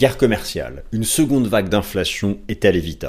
Guerre commerciale. Une seconde vague d'inflation est-elle évitable ?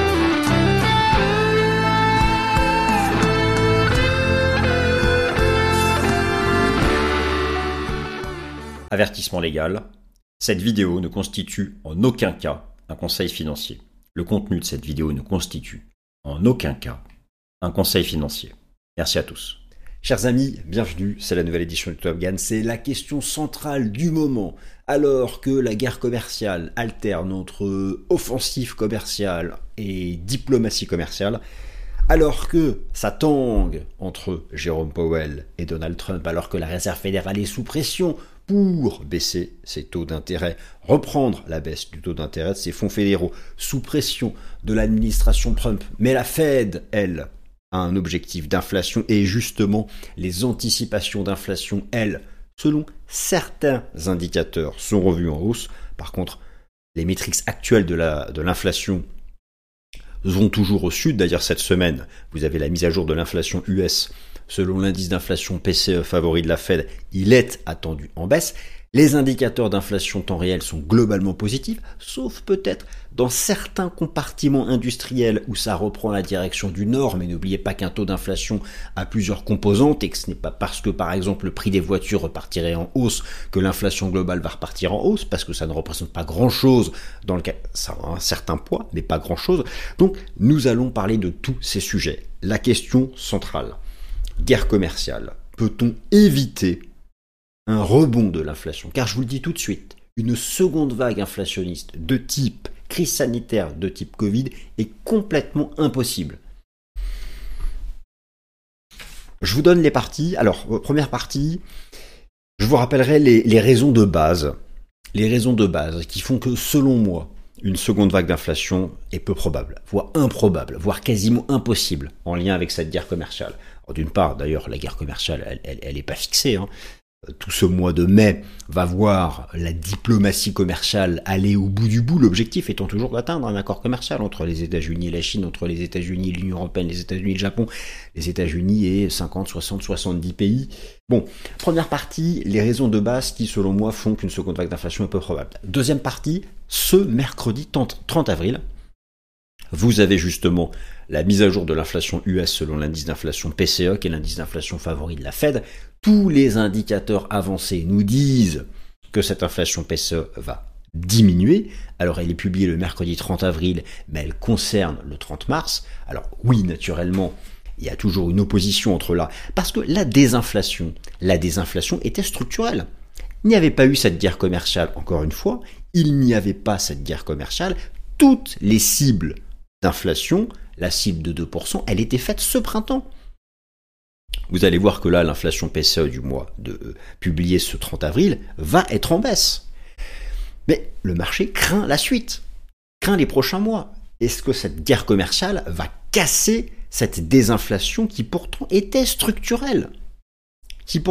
Avertissement légal. Cette vidéo ne constitue en aucun cas un conseil financier. Le contenu de cette vidéo ne constitue en aucun cas un conseil financier. Merci à tous. Chers amis, bienvenue, c'est la nouvelle édition du Top Gun. C'est la question centrale du moment. Alors que la guerre commerciale alterne entre offensive commerciale et diplomatie commerciale, alors que ça tangue entre Jérôme Powell et Donald Trump, alors que la Réserve fédérale est sous pression pour baisser ses taux d'intérêt, reprendre la baisse du taux d'intérêt de ses fonds fédéraux, sous pression de l'administration Trump. Mais la Fed, elle, a un objectif d'inflation et justement les anticipations d'inflation, elles, selon certains indicateurs, sont revues en hausse. Par contre, les métriques actuelles de l'inflation vont toujours au sud. D'ailleurs, cette semaine, vous avez la mise à jour de l'inflation US. Selon l'indice d'inflation PCE favori de la Fed, il est attendu en baisse. Les indicateurs d'inflation temps réel sont globalement positifs, sauf peut-être dans certains compartiments industriels où ça reprend la direction du nord. Mais n'oubliez pas qu'un taux d'inflation a plusieurs composantes et que ce n'est pas parce que, par exemple, le prix des voitures repartirait en hausse que l'inflation globale va repartir en hausse, parce que ça ne représente pas grand-chose dans le cas, ça a un certain poids, mais pas grand-chose. Donc, nous allons parler de tous ces sujets. La question centrale. Guerre commerciale. Peut-on éviter un rebond de l'inflation? Car je vous le dis tout de suite, une seconde vague inflationniste de type crise sanitaire, de type Covid, est complètement impossible. Je vous donne les parties. Alors, première partie, je vous rappellerai les raisons de base. Les raisons de base qui font que, selon moi, une seconde vague d'inflation est peu probable, voire improbable, voire quasiment impossible en lien avec cette guerre commerciale. Alors, d'une part, d'ailleurs, la guerre commerciale, elle n'est pas fixée. Tout ce mois de mai va voir la diplomatie commerciale aller au bout du bout, l'objectif étant toujours d'atteindre un accord commercial entre les États-Unis et la Chine, entre les États-Unis et l'Union européenne, les États-Unis et le Japon, les États-Unis et 50, 60, 70 pays. Bon, première partie, les raisons de base qui, selon moi, font qu'une seconde vague d'inflation est peu probable. Deuxième partie, ce mercredi 30 avril, vous avez justement la mise à jour de l'inflation US selon l'indice d'inflation PCE, qui est l'indice d'inflation favori de la Fed. Tous les indicateurs avancés nous disent que cette inflation PCE va diminuer. Alors elle est publiée le mercredi 30 avril, mais elle concerne le 30 mars. Alors oui, naturellement, il y a toujours une opposition entre là, parce que la désinflation était structurelle. Il n'y avait pas eu cette guerre commerciale, encore une fois, il n'y avait pas cette guerre commerciale. Toutes les cibles d'inflation, la cible de 2%, elle était faite ce printemps. Vous allez voir que là, l'inflation PCE du mois publié ce 30 avril va être en baisse. Mais le marché craint la suite, craint les prochains mois. Est-ce que cette guerre commerciale va casser cette désinflation qui pourtant était structurelle? C'est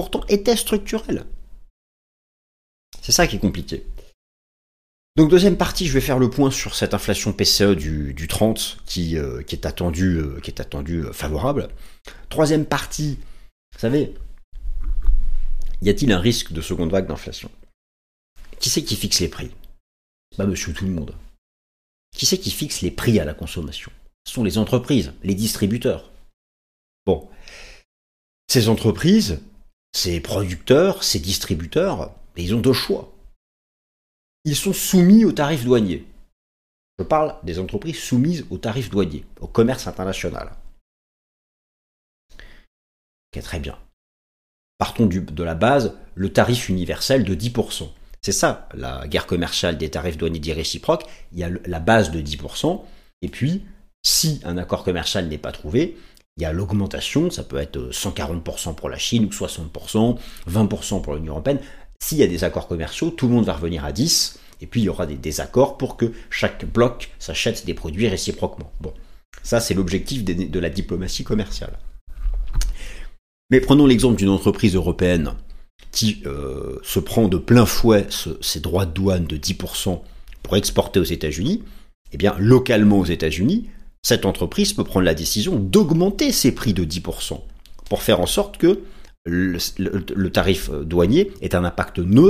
ça qui est compliqué. Donc deuxième partie, je vais faire le point sur cette inflation PCE du 30 qui est attendue favorable. Troisième partie, vous savez, y a-t-il un risque de seconde vague d'inflation? Qui c'est qui fixe les prix? C'est pas monsieur tout le monde. Qui c'est qui fixe les prix à la consommation? Ce sont les entreprises, les distributeurs. Bon, ces entreprises, ces producteurs, ces distributeurs, ils ont deux choix. Ils sont soumis aux tarifs douaniers. Je parle des entreprises soumises aux tarifs douaniers, au commerce international. Ok, très bien. Partons de la base, le tarif universel de 10%. C'est ça, la guerre commerciale des tarifs douaniers dits réciproques. Il y a la base de 10%, et puis, si un accord commercial n'est pas trouvé, il y a l'augmentation, ça peut être 140% pour la Chine, ou 60%, 20% pour l'Union européenne. S'il y a des accords commerciaux, tout le monde va revenir à 10, et puis il y aura des désaccords pour que chaque bloc s'achète des produits réciproquement. Bon, ça c'est l'objectif de la diplomatie commerciale. Mais prenons l'exemple d'une entreprise européenne qui se prend de plein fouet ses droits de douane de 10% pour exporter aux États-Unis. Eh bien, localement aux États-Unis, cette entreprise peut prendre la décision d'augmenter ses prix de 10% pour faire en sorte que le tarif douanier ait un impact neutre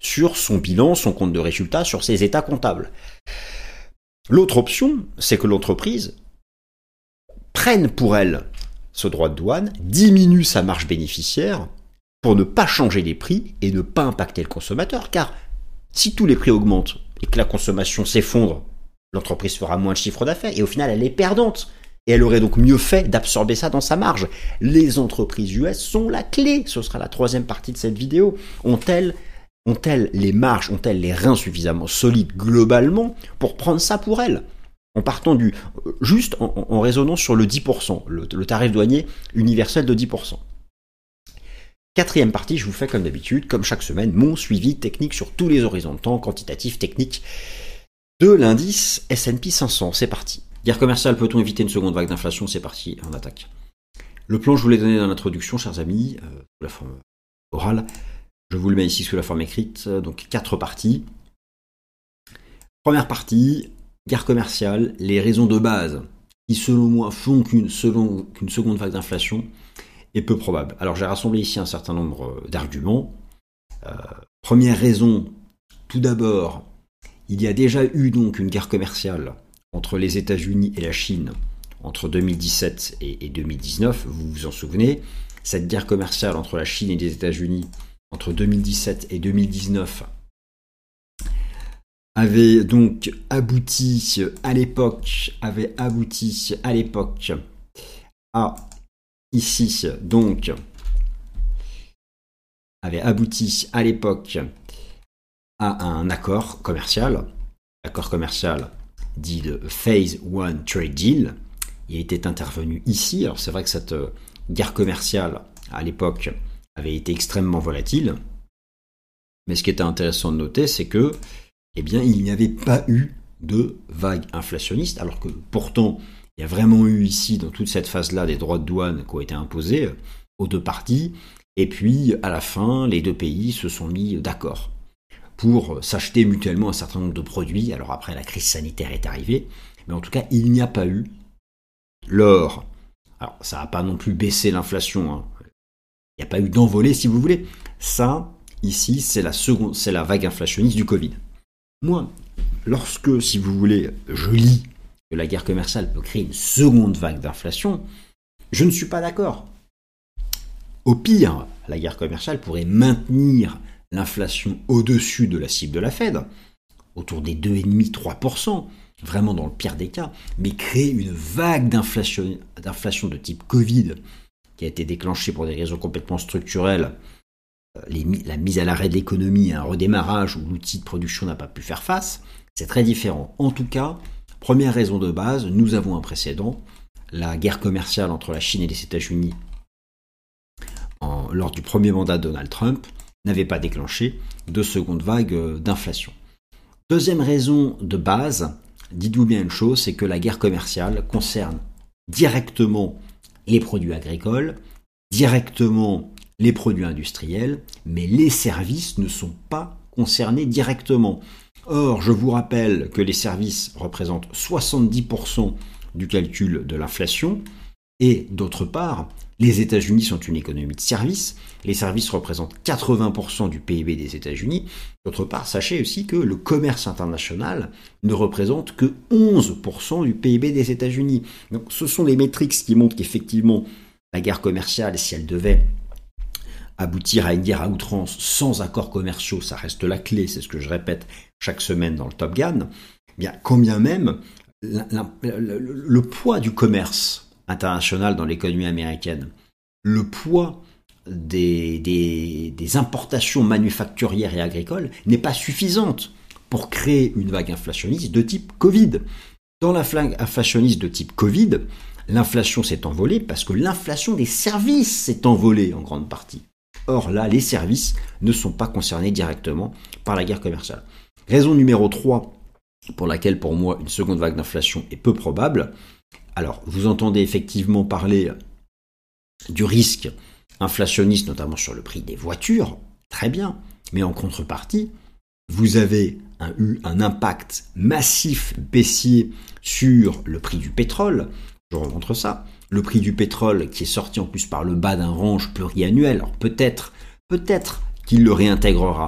sur son bilan, son compte de résultat, sur ses états comptables. L'autre option, c'est que l'entreprise prenne pour elle ce droit de douane, diminue sa marge bénéficiaire pour ne pas changer les prix et ne pas impacter le consommateur, car si tous les prix augmentent et que la consommation s'effondre, l'entreprise fera moins de chiffre d'affaires et au final elle est perdante. Et elle aurait donc mieux fait d'absorber ça dans sa marge. Les entreprises US sont la clé. Ce sera la troisième partie de cette vidéo. Ont-elles les marges, ont-elles les reins suffisamment solides globalement pour prendre ça pour elles? En partant juste en raisonnant sur le 10%, le tarif douanier universel de 10%. Quatrième partie, je vous fais comme d'habitude, comme chaque semaine, mon suivi technique sur tous les horizons de temps, quantitatif, technique, de l'indice S&P 500. C'est parti. Guerre commerciale, peut-on éviter une seconde vague d'inflation? C'est parti, on attaque. Le plan, je vous l'ai donné dans l'introduction, chers amis, sous la forme orale. Je vous le mets ici sous la forme écrite, donc 4 parties. Première partie, guerre commerciale, les raisons de base qui, selon moi, font qu'une seconde vague d'inflation est peu probable. Alors, j'ai rassemblé ici un certain nombre d'arguments. Première raison, tout d'abord, il y a déjà eu donc une guerre commerciale entre les États-Unis et la Chine entre 2017 et 2019, vous vous en souvenez. Cette guerre commerciale entre la Chine et les États-Unis entre 2017 et 2019 avait donc abouti à l'époque à ici donc avait abouti à l'époque à un accord commercial dit de Phase 1 Trade Deal. Il était intervenu ici. Alors c'est vrai que cette guerre commerciale à l'époque avait été extrêmement volatile. Mais ce qui était intéressant de noter, c'est que, eh bien, il n'y avait pas eu de vague inflationniste, alors que pourtant, il y a vraiment eu ici, dans toute cette phase-là, des droits de douane qui ont été imposés aux deux parties. Et puis, à la fin, les deux pays se sont mis d'accord pour s'acheter mutuellement un certain nombre de produits. Alors après, la crise sanitaire est arrivée, mais en tout cas, il n'y a pas eu l'or. Alors, ça n'a pas non plus baissé l'inflation, hein. Il n'y a pas eu d'envolée, si vous voulez. Ça, ici, c'est la vague inflationniste du Covid. Moi, lorsque, si vous voulez, je lis que la guerre commerciale peut créer une seconde vague d'inflation, je ne suis pas d'accord. Au pire, la guerre commerciale pourrait maintenir l'inflation au-dessus de la cible de la Fed, autour des 2,5-3%, vraiment dans le pire des cas, mais créer une vague d'inflation de type Covid, qui a été déclenchée pour des raisons complètement structurelles, la mise à l'arrêt de l'économie, un redémarrage où l'outil de production n'a pas pu faire face, c'est très différent. En tout cas, première raison de base, nous avons un précédent, la guerre commerciale entre la Chine et les États-Unis lors du premier mandat de Donald Trump n'avait pas déclenché de seconde vague d'inflation. Deuxième raison de base, dites-vous bien une chose, c'est que la guerre commerciale concerne directement les produits agricoles, directement les produits industriels, mais les services ne sont pas concernés directement. Or, je vous rappelle que les services représentent 70% du calcul de l'inflation, et d'autre part, les États-Unis sont une économie de services, les services représentent 80% du PIB des États-Unis. D'autre part, sachez aussi que le commerce international ne représente que 11% du PIB des États-Unis. Donc, ce sont les métriques qui montrent qu'effectivement, la guerre commerciale, si elle devait aboutir à une guerre à outrance sans accords commerciaux, ça reste la clé, c'est ce que je répète chaque semaine dans le Top Gun, bien, quand bien même le poids du commerce international dans l'économie américaine, le poids des importations manufacturières et agricoles n'est pas suffisante pour créer une vague inflationniste de type Covid. Dans la vague inflationniste de type Covid, l'inflation s'est envolée parce que l'inflation des services s'est envolée en grande partie. Or là, les services ne sont pas concernés directement par la guerre commerciale. Raison numéro 3 pour laquelle pour moi une seconde vague d'inflation est peu probable. Alors, vous entendez effectivement parler du risque inflationniste, notamment sur le prix des voitures, très bien, mais en contrepartie, vous avez eu un impact massif baissier sur le prix du pétrole. Je remontre ça. Le prix du pétrole qui est sorti en plus par le bas d'un range pluriannuel. Alors peut-être qu'il le réintégrera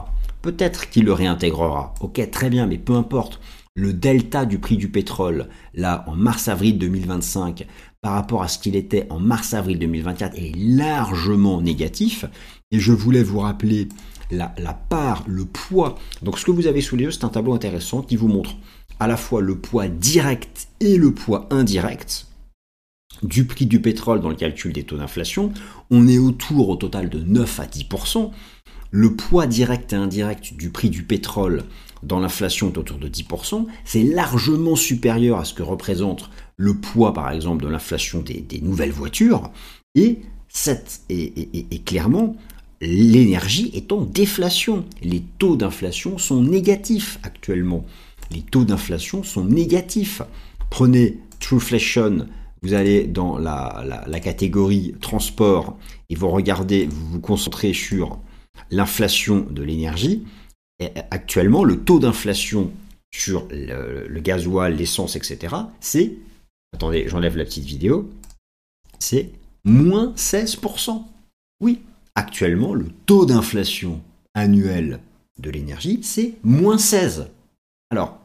peut-être qu'il le réintégrera. Ok, très bien, mais peu importe. Le delta du prix du pétrole, là, en mars-avril 2025, par rapport à ce qu'il était en mars-avril 2024, est largement négatif. Et je voulais vous rappeler la part, le poids. Donc ce que vous avez sous les yeux, c'est un tableau intéressant qui vous montre à la fois le poids direct et le poids indirect du prix du pétrole dans le calcul des taux d'inflation. On est autour au total de 9 à 10%. Le poids direct et indirect du prix du pétrole dans l'inflation est autour de 10%. C'est largement supérieur à ce que représente le poids, par exemple, de l'inflation des nouvelles voitures. Et clairement, l'énergie est en déflation. Les taux d'inflation sont négatifs actuellement. Les taux d'inflation sont négatifs. Prenez Trueflation, vous allez dans la catégorie transport et vous regardez, vous vous concentrez sur l'inflation de l'énergie. Et actuellement, le taux d'inflation sur le gasoil, l'essence, etc., c'est, attendez, j'enlève la petite vidéo, c'est moins 16%. Oui, actuellement, le taux d'inflation annuel de l'énergie, c'est moins 16. Alors,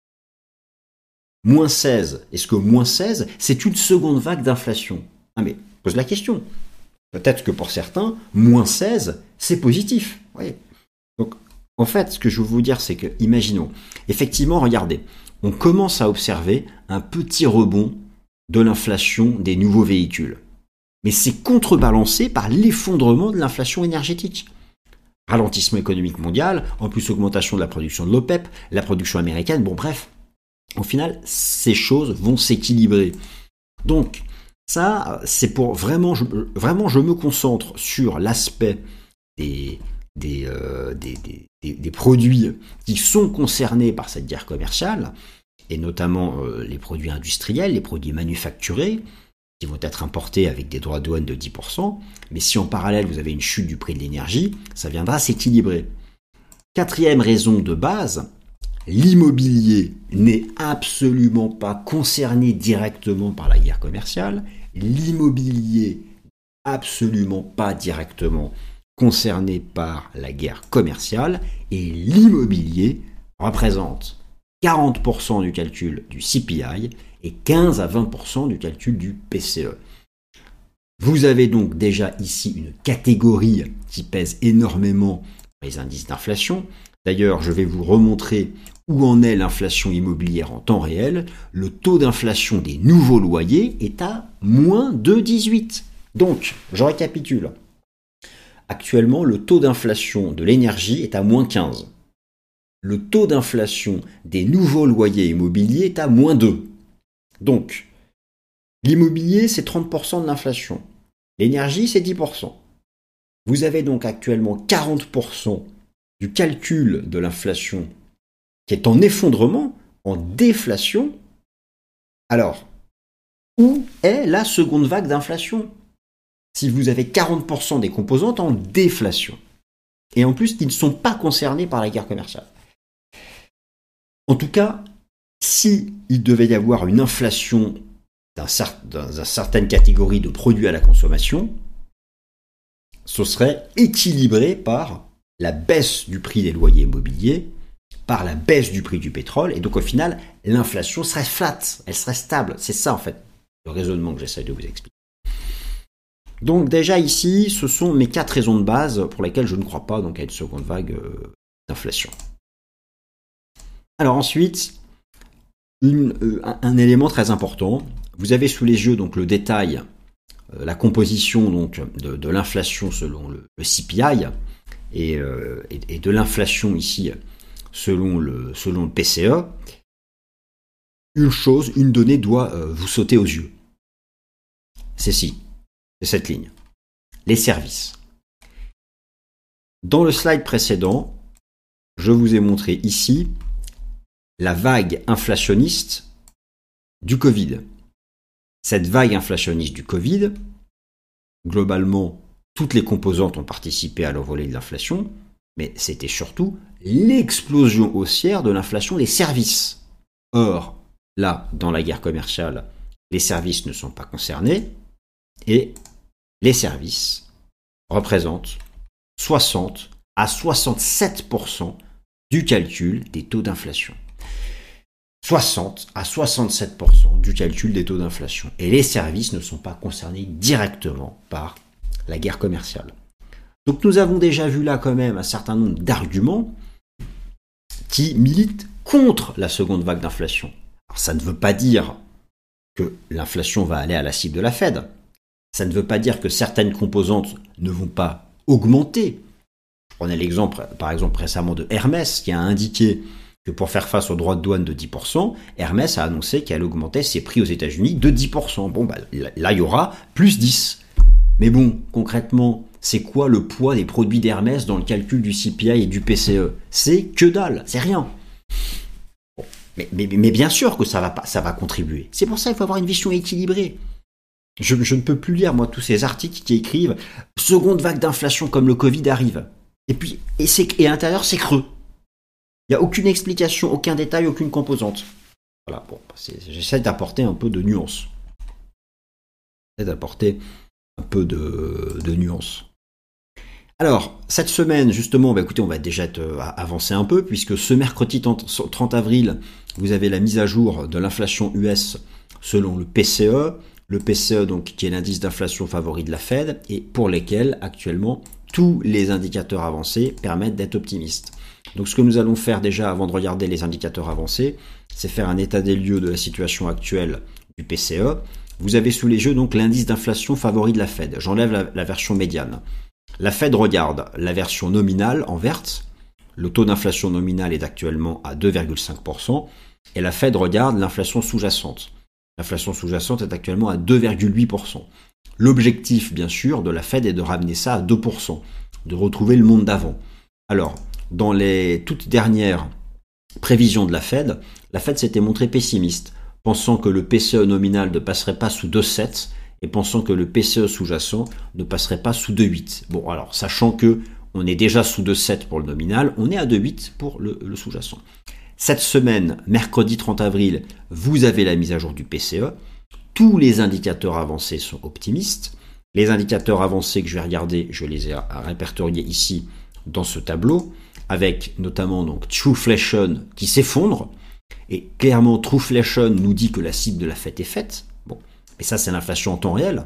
moins 16, est-ce que moins 16, c'est une seconde vague d'inflation? Ah mais, pose la question. Peut-être que pour certains, moins 16, c'est positif. Oui. Donc, en fait, ce que je veux vous dire, c'est que, imaginons, effectivement, regardez, on commence à observer un petit rebond de l'inflation des nouveaux véhicules. Mais c'est contrebalancé par l'effondrement de l'inflation énergétique. Ralentissement économique mondial, en plus augmentation de la production de l'OPEP, la production américaine, bon bref, au final, ces choses vont s'équilibrer. Donc, ça, c'est pour vraiment, je me concentre sur l'aspect des produits qui sont concernés par cette guerre commerciale, et notamment les produits industriels, les produits manufacturés, qui vont être importés avec des droits de douane de 10%, mais si en parallèle vous avez une chute du prix de l'énergie, ça viendra s'équilibrer. Quatrième raison de base, l'immobilier n'est absolument pas concerné directement par la guerre commerciale, l'immobilier absolument pas directement concerné par la guerre commerciale, et l'immobilier représente 40% du calcul du CPI et 15 à 20% du calcul du PCE. Vous avez donc déjà ici une catégorie qui pèse énormément les indices d'inflation. D'ailleurs, je vais vous remontrer où en est l'inflation immobilière en temps réel. Le taux d'inflation des nouveaux loyers est à moins de 18. Donc, je récapitule. Actuellement, le taux d'inflation de l'énergie est à moins 15. Le taux d'inflation des nouveaux loyers immobiliers est à moins 2. Donc, l'immobilier, c'est 30% de l'inflation. L'énergie, c'est 10%. Vous avez donc actuellement 40% du calcul de l'inflation qui est en effondrement, en déflation. Alors, où est la seconde vague d'inflation? Si vous avez 40% des composantes en déflation, et en plus qui ne sont pas concernés par la guerre commerciale. En tout cas, si il devait y avoir une inflation dans certaines catégories de produits à la consommation, ce serait équilibré par la baisse du prix des loyers immobiliers, par la baisse du prix du pétrole, et donc au final, l'inflation serait flat, elle serait stable. C'est ça en fait le raisonnement que j'essaie de vous expliquer. Donc déjà ici, ce sont mes 4 raisons de base pour lesquelles je ne crois pas donc à une seconde vague d'inflation. Alors ensuite, un élément très important, vous avez sous les yeux donc le détail, la composition donc de l'inflation selon le CPI et de l'inflation ici selon le PCE. Une donnée doit vous sauter aux yeux. C'est cette ligne. Les services. Dans le slide précédent, je vous ai montré ici la vague inflationniste du Covid. Cette vague inflationniste du Covid, globalement, toutes les composantes ont participé à l'envolée de l'inflation, mais c'était surtout l'explosion haussière de l'inflation des services. Or, là, dans la guerre commerciale, les services ne sont pas concernés, et les services représentent 60 à 67% du calcul des taux d'inflation. 60 à 67% du calcul des taux d'inflation. Et les services ne sont pas concernés directement par la guerre commerciale. Donc nous avons déjà vu là quand même un certain nombre d'arguments qui militent contre la seconde vague d'inflation. Alors, ça ne veut pas dire que l'inflation va aller à la cible de la Fed. Ça ne veut pas dire que certaines composantes ne vont pas augmenter. Je prenais l'exemple, par exemple, récemment de Hermès, qui a indiqué que pour faire face aux droits de douane de 10%, Hermès a annoncé qu'elle augmentait ses prix aux États-Unis de 10%. Bon, là, il y aura plus 10. Mais bon, concrètement, c'est quoi le poids des produits d'Hermès dans le calcul du CPI et du PCE? C'est que dalle, c'est rien. Bon, mais bien sûr que ça va contribuer. C'est pour ça qu'il faut avoir une vision équilibrée. Je ne peux plus lire, moi, tous ces articles qui écrivent « Seconde vague d'inflation comme le Covid arrive ». Et à l'intérieur, c'est creux. Il n'y a aucune explication, aucun détail, aucune composante. Voilà, bon, j'essaie d'apporter un peu de nuance. Alors, cette semaine, justement, écoutez, on va déjà avancer un peu, puisque ce mercredi 30 avril, vous avez la mise à jour de l'inflation US selon le PCE. Le PCE, donc, qui est l'indice d'inflation favori de la Fed, et pour lesquels, actuellement, tous les indicateurs avancés permettent d'être optimistes. Donc ce que nous allons faire déjà avant de regarder les indicateurs avancés, c'est faire un état des lieux de la situation actuelle du PCE. Vous avez sous les yeux donc l'indice d'inflation favori de la Fed. J'enlève la version médiane. La Fed regarde la version nominale en verte. Le taux d'inflation nominal est actuellement à 2,5%. Et la Fed regarde l'inflation sous-jacente. L'inflation sous-jacente est actuellement à 2,8%. L'objectif, bien sûr, de la Fed est de ramener ça à 2%, de retrouver le monde d'avant. Alors, dans les toutes dernières prévisions de la Fed s'était montrée pessimiste, pensant que le PCE nominal ne passerait pas sous 2,7 et pensant que le PCE sous-jacent ne passerait pas sous 2,8. Bon, alors, sachant que on est déjà sous 2,7 pour le nominal, on est à 2,8 pour le sous-jacent. Cette semaine, mercredi 30 avril, vous avez la mise à jour du PCE. Tous les indicateurs avancés sont optimistes. Les indicateurs avancés que je vais regarder, je les ai répertoriés ici dans ce tableau, avec notamment donc Trueflation qui s'effondre. Et clairement, Trueflation nous dit que la cible de la Fed est faite. Bon, mais ça, c'est l'inflation en temps réel.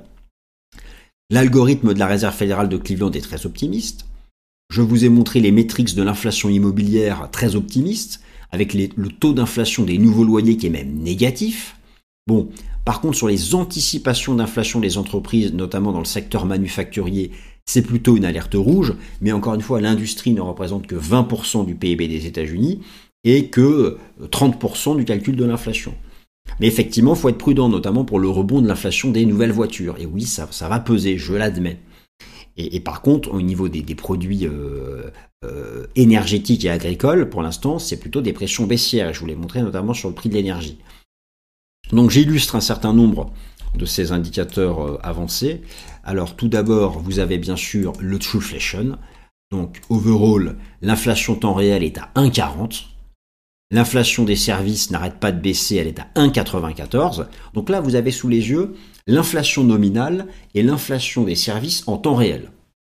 L'algorithme de la Réserve fédérale de Cleveland est très optimiste. Je vous ai montré les métriques de l'inflation immobilière très optimistes, avec le taux d'inflation des nouveaux loyers qui est même négatif. Bon, par contre, sur les anticipations d'inflation des entreprises, notamment dans le secteur manufacturier, c'est plutôt une alerte rouge, mais encore une fois, l'industrie ne représente que 20% du PIB des États-Unis et que 30% du calcul de l'inflation. Mais effectivement, il faut être prudent, notamment pour le rebond de l'inflation des nouvelles voitures. Et oui, ça va peser, je l'admets. Et par contre, au niveau des produits énergétiques et agricoles, pour l'instant, c'est plutôt des pressions baissières. Et je vous l'ai montré notamment sur le prix de l'énergie. Donc j'illustre un certain nombre de ces indicateurs avancés. Alors tout d'abord, vous avez bien sûr le Trueflation. Donc overall, l'inflation temps réel est à 1,40. L'inflation des services n'arrête pas de baisser, elle est à 1,94. Donc là, vous avez sous les yeux l'inflation nominale et l'inflation des services en temps réel.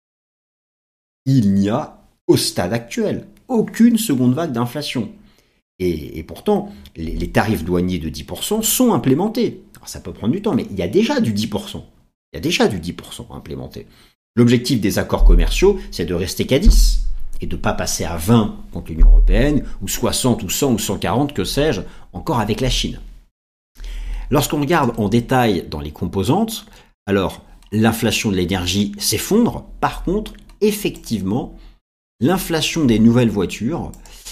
Il n'y a, au stade actuel, aucune seconde vague d'inflation. Et pourtant, les tarifs douaniers de 10% sont implémentés. Alors ça peut prendre du temps, mais il y a déjà du 10%. Il y a déjà du 10% implémenté. L'objectif des accords commerciaux, c'est de rester qu'à 10 et de ne pas passer à 20 contre l'Union européenne, ou 60, ou 100, ou 140, que sais-je, encore avec la Chine. Lorsqu'on regarde en détail dans les composantes, alors l'inflation de l'énergie s'effondre. Par contre, effectivement, l'inflation des nouvelles voitures,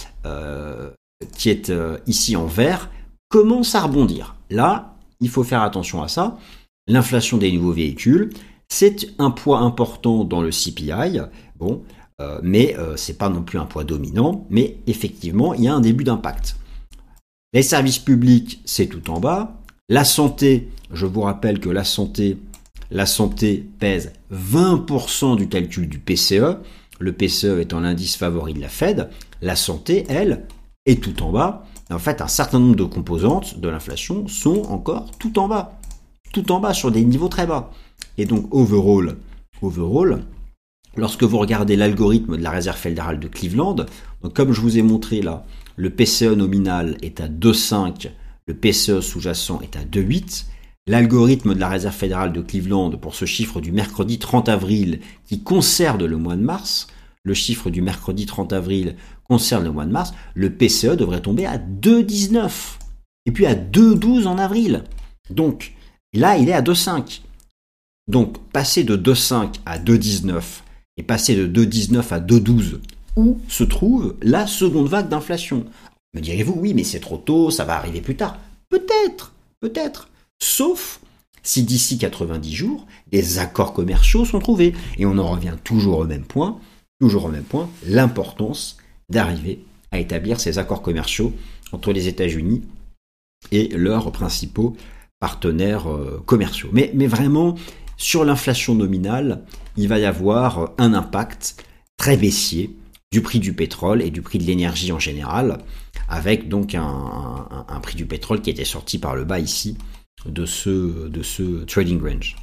qui est ici en vert, commence à rebondir. Là, il faut faire attention à ça. L'inflation des nouveaux véhicules, c'est un poids important dans le CPI, mais c'est pas non plus un poids dominant, mais effectivement, il y a un début d'impact. Les services publics, c'est tout en bas. La santé, je vous rappelle que la santé pèse 20% du calcul du PCE. Le PCE étant l'indice favori de la Fed. La santé, elle, est tout en bas. En fait, un certain nombre de composantes de l'inflation sont encore tout en bas sur des niveaux très bas. Et donc, overall, lorsque vous regardez l'algorithme de la réserve fédérale de Cleveland, donc comme je vous ai montré là, le PCE nominal est à 2,5, le PCE sous-jacent est à 2,8. L'algorithme de la réserve fédérale de Cleveland pour ce chiffre du mercredi 30 avril qui concerne le mois de mars, le chiffre du mercredi 30 avril concerne le mois de mars, le PCE devrait tomber à 2,19 et puis à 2,12 en avril. Donc là, il est à 2,5. Donc passer de 2,5 à 2,19 et passer de 2,19 à 2,12, où se trouve la seconde vague d'inflation? Me direz-vous, oui, mais c'est trop tôt, ça va arriver plus tard. Peut-être. Sauf si d'ici 90 jours, des accords commerciaux sont trouvés. Et on en revient toujours au même point, l'importance d'arriver à établir ces accords commerciaux entre les États-Unis et leurs principaux partenaires commerciaux. Mais vraiment, sur l'inflation nominale, il va y avoir un impact très baissier du prix du pétrole et du prix de l'énergie en général, avec donc un prix du pétrole qui était sorti par le bas ici de ce trading range.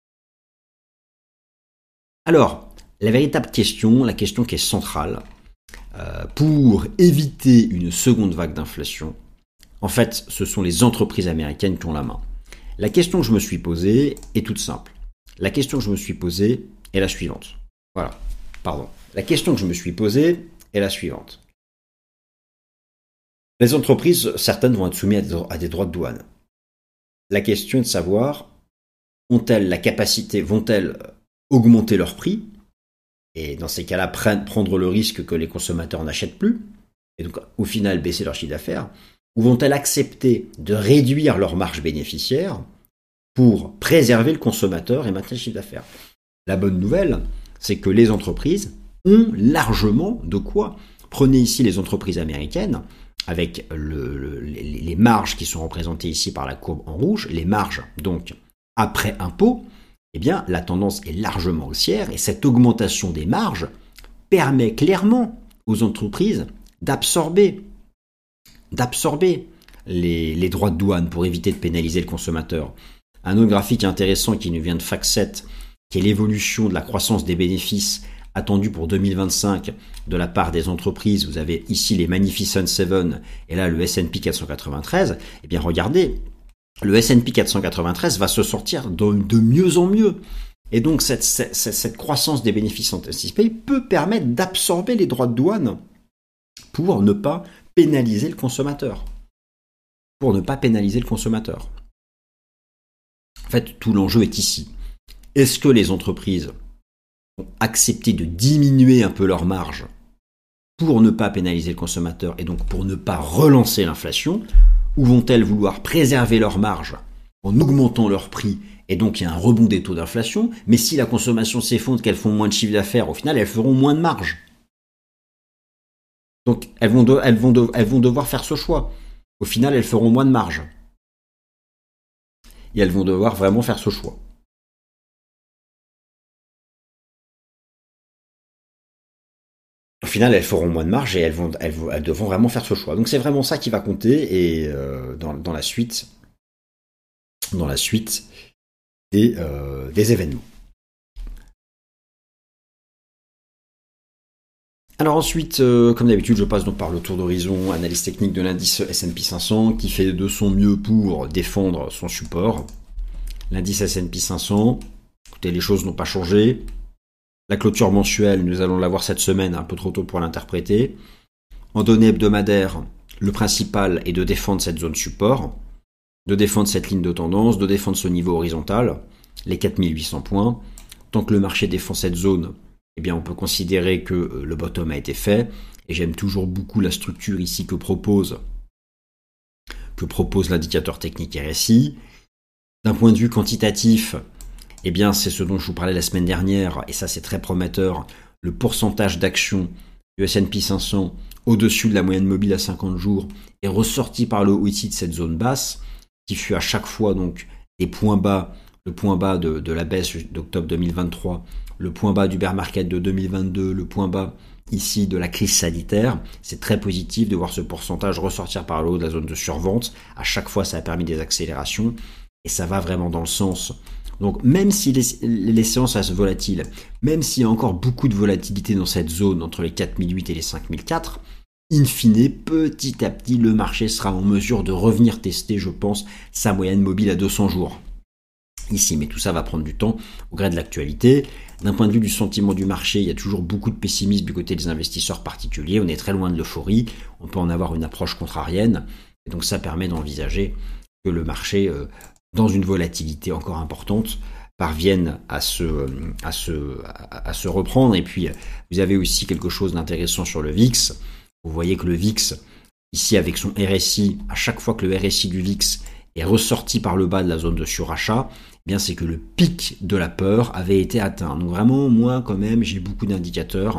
Alors, la véritable question, la question qui est centrale, pour éviter une seconde vague d'inflation, en fait, ce sont les entreprises américaines qui ont la main. La question que je me suis posée est toute simple. La question que je me suis posée est la suivante. La question que je me suis posée est la suivante. Les entreprises, certaines vont être soumises à des droits de douane. La question est de savoir, ont-elles la capacité, vont-elles augmenter leur prix, et dans ces cas-là prendre le risque que les consommateurs n'achètent plus, et donc au final baisser leur chiffre d'affaires, ou vont-elles accepter de réduire leur marge bénéficiaire pour préserver le consommateur et maintenir le chiffre d'affaires? La bonne nouvelle, c'est que les entreprises ont largement de quoi. Prenez ici les entreprises américaines, avec les marges qui sont représentées ici par la courbe en rouge, les marges donc après impôt, eh bien la tendance est largement haussière et cette augmentation des marges permet clairement aux entreprises d'absorber les droits de douane pour éviter de pénaliser le consommateur. Un autre graphique intéressant qui nous vient de FactSet, qui est l'évolution de la croissance des bénéfices attendue pour 2025 de la part des entreprises. Vous avez ici les Magnificent Seven et là le S&P 493. Eh bien regardez, le S&P 493 va se sortir de mieux en mieux. Et donc cette croissance des bénéfices anticipés peut permettre d'absorber les droits de douane pour ne pas pénaliser le consommateur. En fait, tout l'enjeu est ici. Est-ce que les entreprises ont accepté de diminuer un peu leur marge pour ne pas pénaliser le consommateur et donc pour ne pas relancer l'inflation, ou vont-elles vouloir préserver leur marge en augmentant leur prix et donc il y a un rebond des taux d'inflation, mais si la consommation s'effondre, qu'elles font moins de chiffre d'affaires, au final elles feront moins de marge. Donc elles vont devoir faire ce choix. Au final elles feront moins de marge. Et elles vont devoir vraiment faire ce choix. Au final, elles feront moins de marge et elles devront vraiment faire ce choix. Donc c'est vraiment ça qui va compter et dans la suite des événements. Alors ensuite, comme d'habitude, je passe donc par le tour d'horizon, analyse technique de l'indice S&P 500 qui fait de son mieux pour défendre son support. L'indice S&P 500, écoutez, les choses n'ont pas changé. La clôture mensuelle, nous allons la voir cette semaine, un peu trop tôt pour l'interpréter. En données hebdomadaires, le principal est de défendre cette zone support, de défendre cette ligne de tendance, de défendre ce niveau horizontal, les 4800 points. Tant que le marché défend cette zone, eh bien on peut considérer que le bottom a été fait. Et j'aime toujours beaucoup la structure ici que propose l'indicateur technique RSI. D'un point de vue quantitatif, eh bien, c'est ce dont je vous parlais la semaine dernière, et ça c'est très prometteur, le pourcentage d'actions du S&P 500 au-dessus de la moyenne mobile à 50 jours est ressorti par le haut ici de cette zone basse, qui fut à chaque fois donc des points bas, le point bas de la baisse d'octobre 2023, le point bas du bear market de 2022, le point bas ici de la crise sanitaire. C'est très positif de voir ce pourcentage ressortir par le haut de la zone de survente. À chaque fois, ça a permis des accélérations, et ça va vraiment dans le sens Donc même si les séances restent volatiles, même s'il y a encore beaucoup de volatilité dans cette zone entre les 4008 et les 5004, in fine, petit à petit, le marché sera en mesure de revenir tester, je pense, sa moyenne mobile à 200 jours. Ici, mais tout ça va prendre du temps au gré de l'actualité. D'un point de vue du sentiment du marché, il y a toujours beaucoup de pessimisme du côté des investisseurs particuliers. On est très loin de l'euphorie. On peut en avoir une approche contrarienne. Et donc ça permet d'envisager que le marché, dans une volatilité encore importante, parvienne à se reprendre. Et puis, vous avez aussi quelque chose d'intéressant sur le VIX. Vous voyez que le VIX, ici avec son RSI, à chaque fois que le RSI du VIX est ressorti par le bas de la zone de surachat, eh bien c'est que le pic de la peur avait été atteint. Donc vraiment, moi quand même, j'ai beaucoup d'indicateurs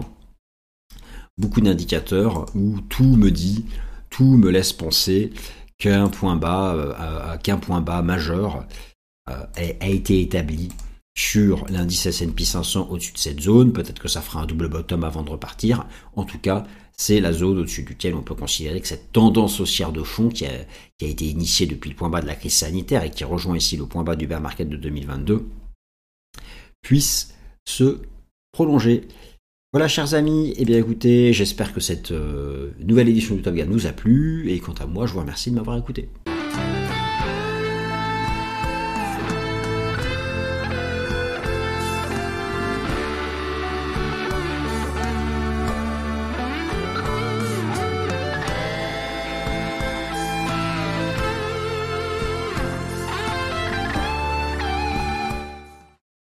où tout me laisse penser qu'un point bas majeur a été établi sur l'indice S&P 500 au-dessus de cette zone. Peut-être que ça fera un double bottom avant de repartir. En tout cas, c'est la zone au-dessus duquel on peut considérer que cette tendance haussière de fond qui a été initiée depuis le point bas de la crise sanitaire et qui rejoint ici le point bas du bear market de 2022 puisse se prolonger. Voilà, chers amis, eh bien écoutez, j'espère que cette nouvelle édition du Top Gun nous a plu, et quant à moi, je vous remercie de m'avoir écouté.